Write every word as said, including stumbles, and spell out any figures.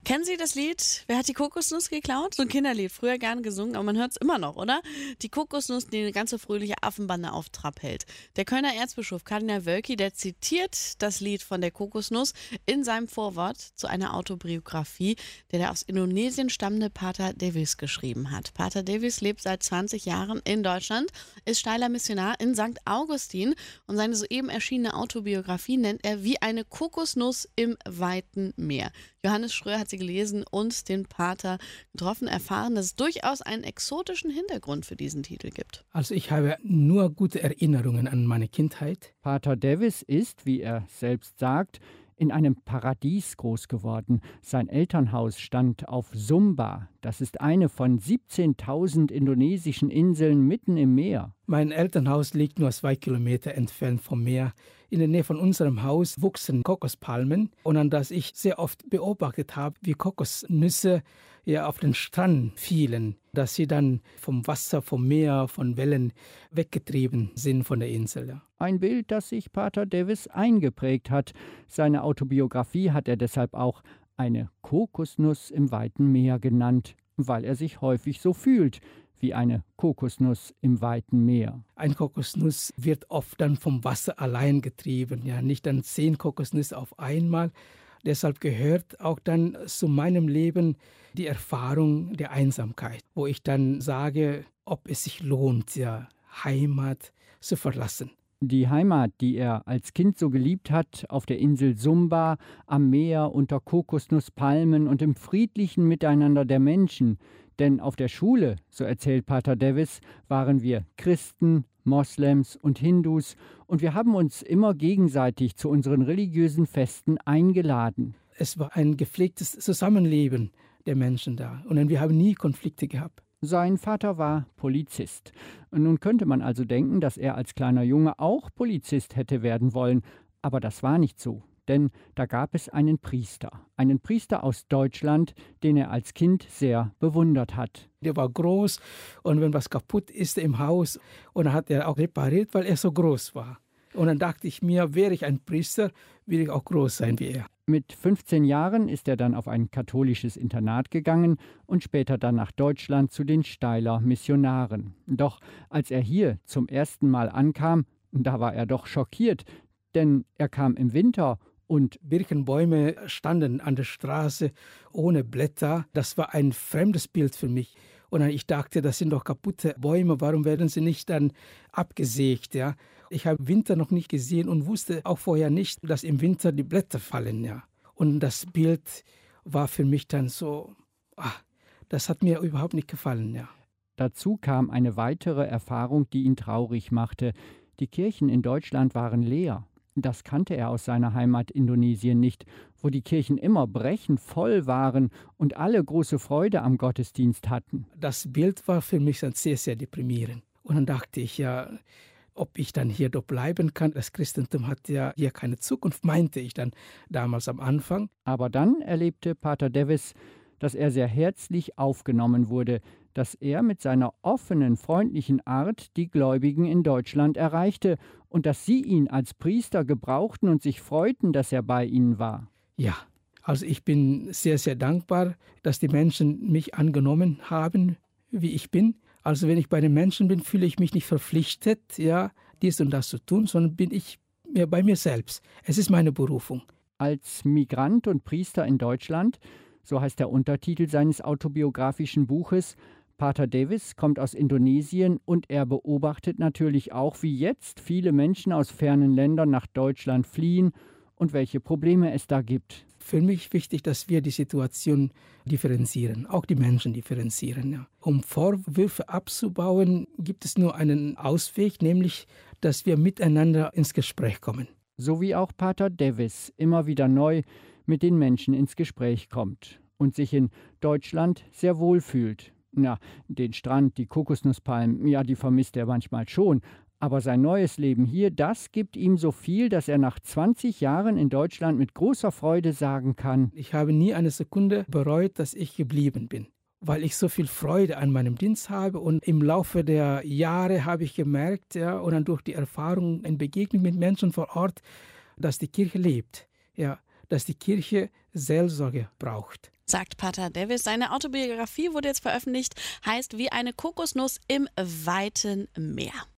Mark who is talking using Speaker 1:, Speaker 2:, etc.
Speaker 1: Kennen Sie das Lied? Wer hat die Kokosnuss geklaut? So ein Kinderlied, früher gern gesungen, aber man hört es immer noch, oder? Die Kokosnuss, die eine ganze fröhliche Affenbande auf Trab hält. Der Kölner Erzbischof Kardinal Wölki, der zitiert das Lied von der Kokosnuss in seinem Vorwort zu einer Autobiografie, der der aus Indonesien stammende Pater Davis geschrieben hat. Pater Davis lebt seit zwanzig Jahren in Deutschland, ist steiler Missionar in Sankt Augustin und seine soeben erschienene Autobiografie nennt er Wie eine Kokosnuss im weiten Meer. Johannes Schröer hat sie gelesen und den Pater getroffen, erfahren, dass es durchaus einen exotischen Hintergrund für diesen Titel gibt.
Speaker 2: Also ich habe nur gute Erinnerungen an meine Kindheit.
Speaker 3: Pater Davis ist, wie er selbst sagt, in einem Paradies groß geworden. Sein Elternhaus stand auf Sumba. Das ist eine von siebzehntausend indonesischen Inseln mitten im Meer.
Speaker 2: Mein Elternhaus liegt nur zwei Kilometer entfernt vom Meer. In der Nähe von unserem Haus wuchsen Kokospalmen. Und an das ich sehr oft beobachtet habe, wie Kokosnüsse ja auf den Strand fielen, dass sie dann vom Wasser, vom Meer, von Wellen weggetrieben sind von der Insel. Ja.
Speaker 3: Ein Bild, das sich Pater Davis eingeprägt hat. Seine Autobiografie hat er deshalb auch eine Kokosnuss im weiten Meer genannt, weil er sich häufig so fühlt wie eine Kokosnuss im weiten Meer.
Speaker 2: Ein Kokosnuss wird oft dann vom Wasser allein getrieben, ja, nicht dann zehn Kokosnüsse auf einmal. Deshalb gehört auch dann zu meinem Leben die Erfahrung der Einsamkeit, wo ich dann sage, ob es sich lohnt, ja, Heimat zu verlassen.
Speaker 3: Die Heimat, die er als Kind so geliebt hat, auf der Insel Sumba, am Meer, unter Kokosnusspalmen und im friedlichen Miteinander der Menschen. Denn auf der Schule, so erzählt Pater Davis, waren wir Christen, Moslems und Hindus und wir haben uns immer gegenseitig zu unseren religiösen Festen eingeladen.
Speaker 2: Es war ein gepflegtes Zusammenleben der Menschen da und wir haben nie Konflikte gehabt.
Speaker 3: Sein Vater war Polizist. Nun könnte man also denken, dass er als kleiner Junge auch Polizist hätte werden wollen, aber das war nicht so. Denn da gab es einen Priester, einen Priester aus Deutschland, den er als Kind sehr bewundert hat.
Speaker 2: Der war groß und wenn was kaputt ist im Haus, und dann hat er auch repariert, weil er so groß war. Und dann dachte ich mir, wäre ich ein Priester, will ich auch groß sein wie er.
Speaker 3: Mit fünfzehn Jahren ist er dann auf ein katholisches Internat gegangen und später dann nach Deutschland zu den Steiler Missionaren. Doch als er hier zum ersten Mal ankam, da war er doch schockiert, denn er kam im Winter und
Speaker 2: Birkenbäume standen an der Straße ohne Blätter. Das war ein fremdes Bild für mich. Und ich dachte, das sind doch kaputte Bäume, warum werden sie nicht dann abgesägt? Ja? Ich habe Winter noch nicht gesehen und wusste auch vorher nicht, dass im Winter die Blätter fallen. Ja? Und das Bild war für mich dann so, ach, das hat mir überhaupt nicht gefallen. Ja.
Speaker 3: Dazu kam eine weitere Erfahrung, die ihn traurig machte. Die Kirchen in Deutschland waren leer. Das kannte er aus seiner Heimat Indonesien nicht, wo die Kirchen immer brechend voll waren und alle große Freude am Gottesdienst hatten.
Speaker 2: Das Bild war für mich dann sehr, sehr deprimierend. Und dann dachte ich, ja, ob ich dann hier doch bleiben kann. Das Christentum hat ja hier keine Zukunft, meinte ich dann damals am Anfang.
Speaker 3: Aber dann erlebte Pater Davis, dass er sehr herzlich aufgenommen wurde, dass er mit seiner offenen, freundlichen Art die Gläubigen in Deutschland erreichte und dass sie ihn als Priester gebrauchten und sich freuten, dass er bei ihnen war.
Speaker 2: Ja, also ich bin sehr, sehr dankbar, dass die Menschen mich angenommen haben, wie ich bin. Also wenn ich bei den Menschen bin, fühle ich mich nicht verpflichtet, ja, dies und das zu tun, sondern bin ich ja, bei mir selbst. Es ist meine Berufung.
Speaker 3: Als Migrant und Priester in Deutschland, so heißt der Untertitel seines autobiografischen Buches, Pater Davis kommt aus Indonesien und er beobachtet natürlich auch, wie jetzt viele Menschen aus fernen Ländern nach Deutschland fliehen und welche Probleme es da gibt.
Speaker 2: Für mich wichtig, dass wir die Situation differenzieren, auch die Menschen differenzieren. Ja. Um Vorwürfe abzubauen, gibt es nur einen Ausweg, nämlich, dass wir miteinander ins Gespräch kommen.
Speaker 3: So wie auch Pater Davis immer wieder neu mit den Menschen ins Gespräch kommt und sich in Deutschland sehr wohl fühlt. Ja, den Strand, die Kokosnusspalmen, ja, die vermisst er manchmal schon. Aber sein neues Leben hier, das gibt ihm so viel, dass er nach zwanzig Jahren in Deutschland mit großer Freude sagen kann:
Speaker 2: Ich habe nie eine Sekunde bereut, dass ich geblieben bin, weil ich so viel Freude an meinem Dienst habe. Und im Laufe der Jahre habe ich gemerkt, ja, und dann durch die Erfahrung in Begegnung mit Menschen vor Ort, dass die Kirche lebt. Ja, dass die Kirche Seelsorge braucht.
Speaker 1: Sagt Pater Davis. Seine Autobiografie wurde jetzt veröffentlicht, heißt Wie eine Kokosnuss im weiten Meer.